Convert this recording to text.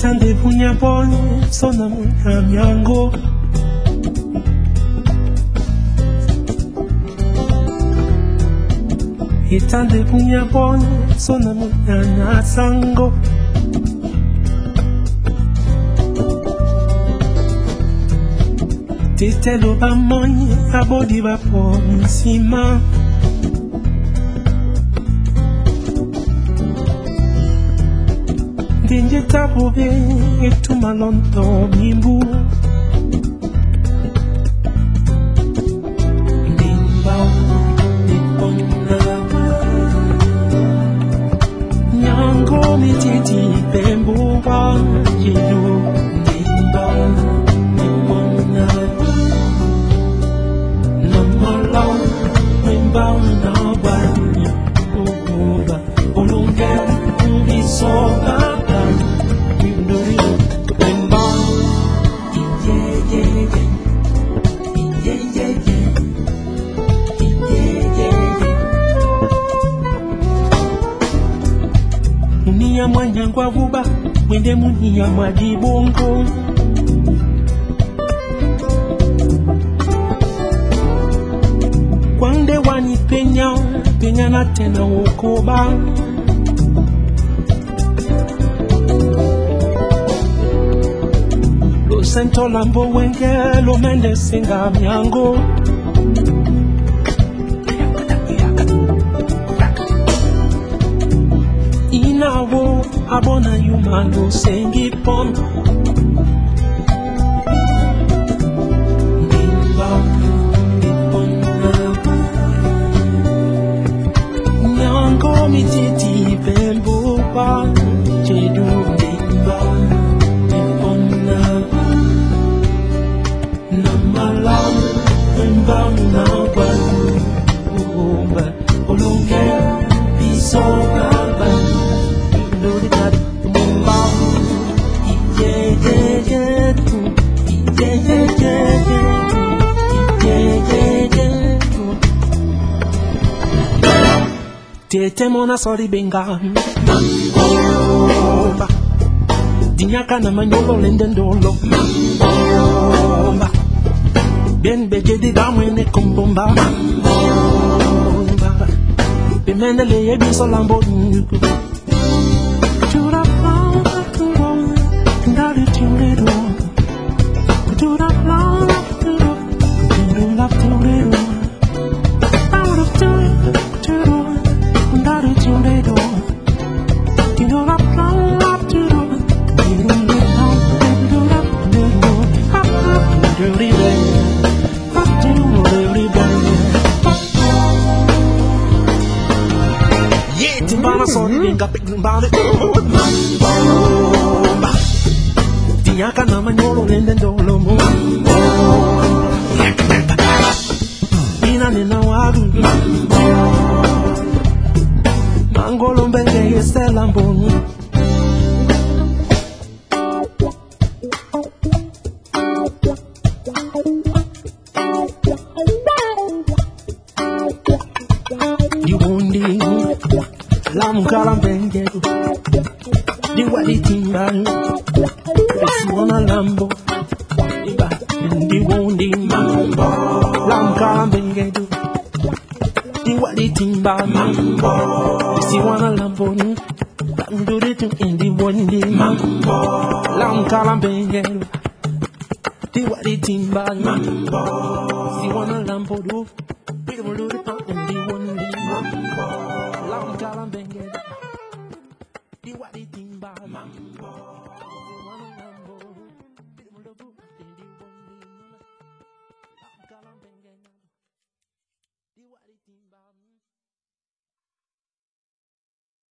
Itande punya bon sona munyango Itande punya bon sona munyanya sango Titelo ba monye abodi ba pomsima Dinje tabobe etumalondo mimbu Dimba nipona Nyango mititi bembo wa yedu Dimba nipona Namalo Dimba na wani Uba Ulunga Ubisoga Munia mwanyangwa vuba Wende munia mwadibongo Kwande wani penya Penya na tena wokoba Lo sento lambo wenge Lo mende singa miango Inawo abona yumalo sengi pon Dimba nipona Nyango mititi bembo pa Jedu dimba nipona Namalam dimba na wanu Uba olunge bisoga Tete mona sori benga Mambo Dinyaka na manyolo lendendolo Mambo Ben beje di damwene kumbomba Mambo Bimendele ye biso lambo Chura plana turo Ndari chingero Chura plana turo Chura turo Out of time Churo Ndari chingero Chura plana turo Chura Timbana sorry benga pimbale Mambo Dinyaka na manyolo lendendolo Mambo Ina nina wadu Mambo Mangolo mbenge yese lamboni Diwondi Lamukala bengedu Diwali timbalu Esiwana lambo Diwondi mambo Lamukala bengedu Diwali timbalu Esiwana lambo Danduritu indiwondi mambo Lamukala bengedu Diwali timbalu Esiwana lambo